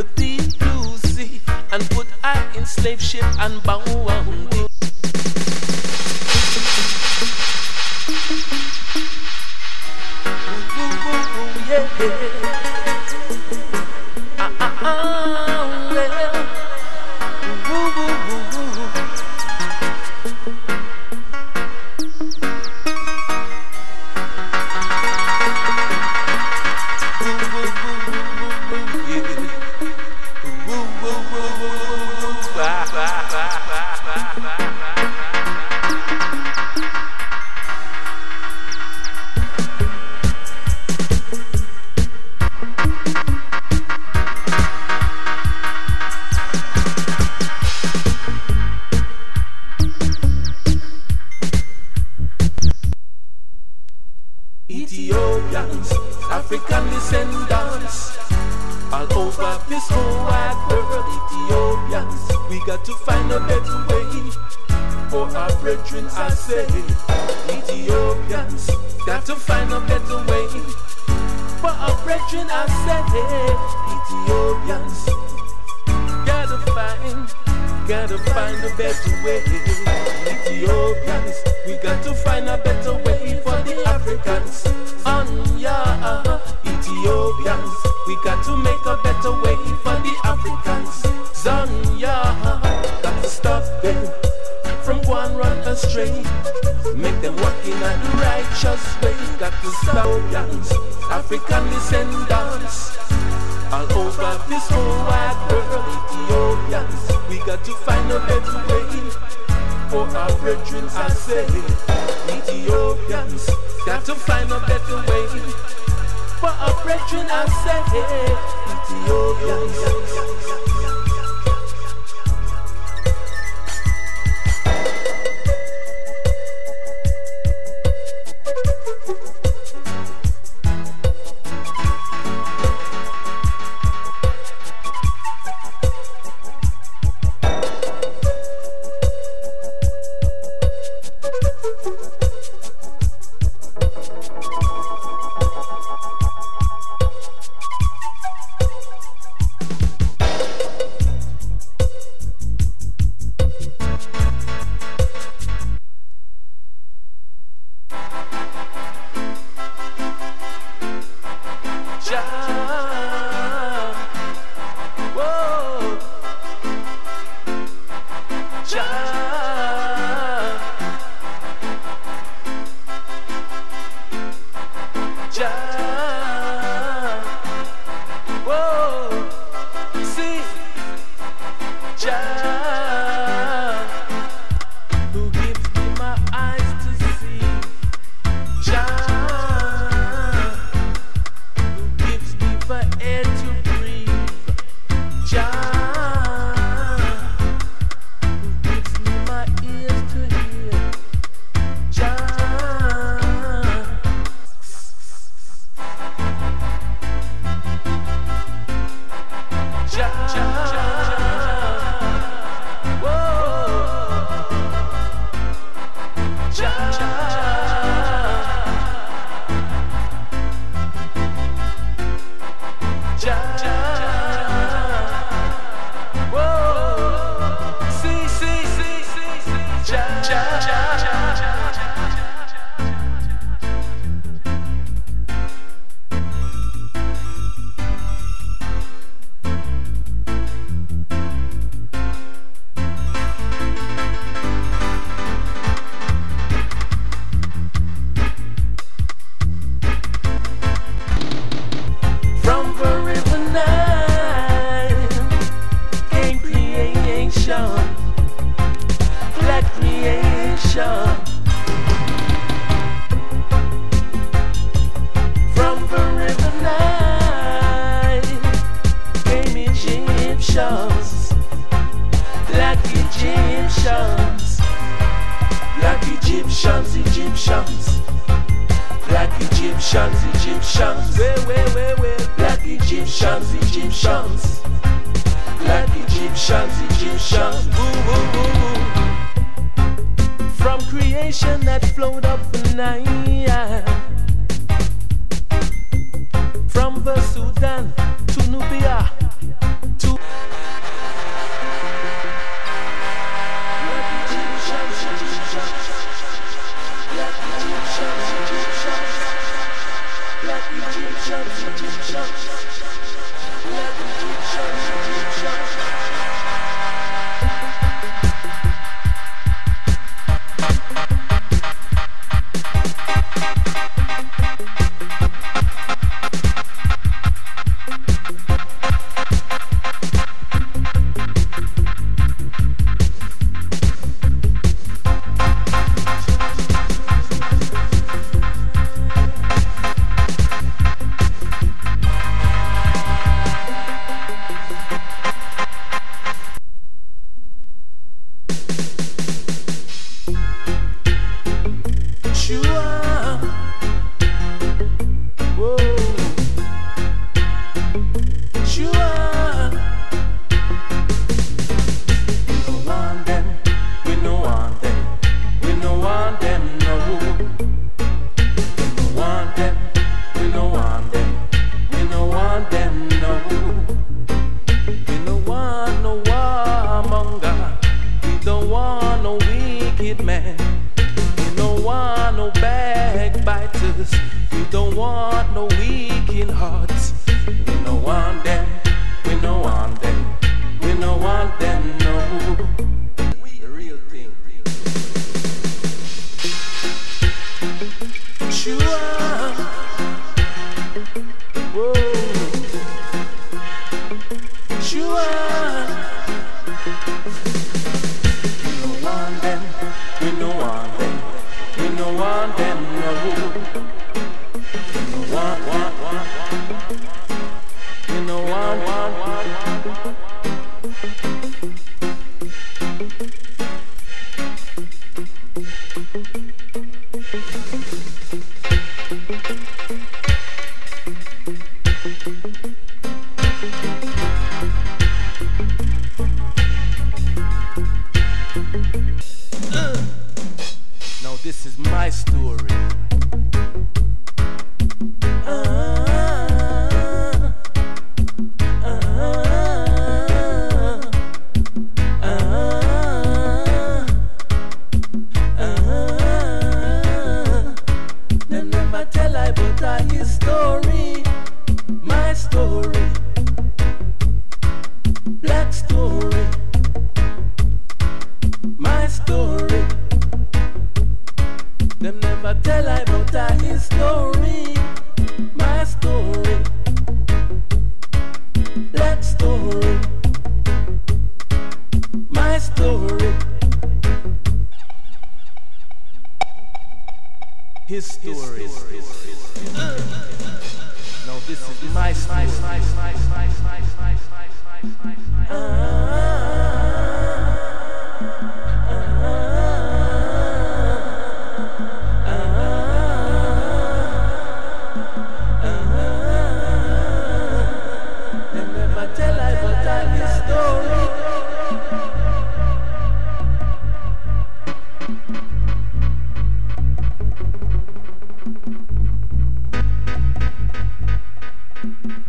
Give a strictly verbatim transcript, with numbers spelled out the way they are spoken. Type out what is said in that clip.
the deep blue sea and put I in slave ship and bound thee. Ooh, ooh, ooh, yeah. Ah, ah, ah, well. Ooh, ooh, ooh, ooh. Ethiopians, African descendants, all over this whole wide world. Ethiopians, we got to find a better way for our brethren, I say. Ethiopians, got to find a better way for our brethren, I say. Ethiopians, gotta find, gotta find a better way. Ethiopians, we got to find a better way for the Africans. On ya, Ethiopians, we got to make a better way for the Africans. Zanya, got to stop them from going run astray. Make them walk in a righteous way. Got to stop Ethiopians, African descendants, all over this whole wide world. Ethiopians, we got to find a better way for our brethren, I say. Ethiopians, got to find a better way for our brethren, I say. Ethiopians. one. We no want them, we no want them, we no want them, no. We no want, want, want, we no want, want, want. Now this is my story. Them never tell I but I his story, my story, black story, my story. Them never tell I but I his story, my story, black story, my story, his story. Now this is my story. Them never tell I but I his story. Thank you.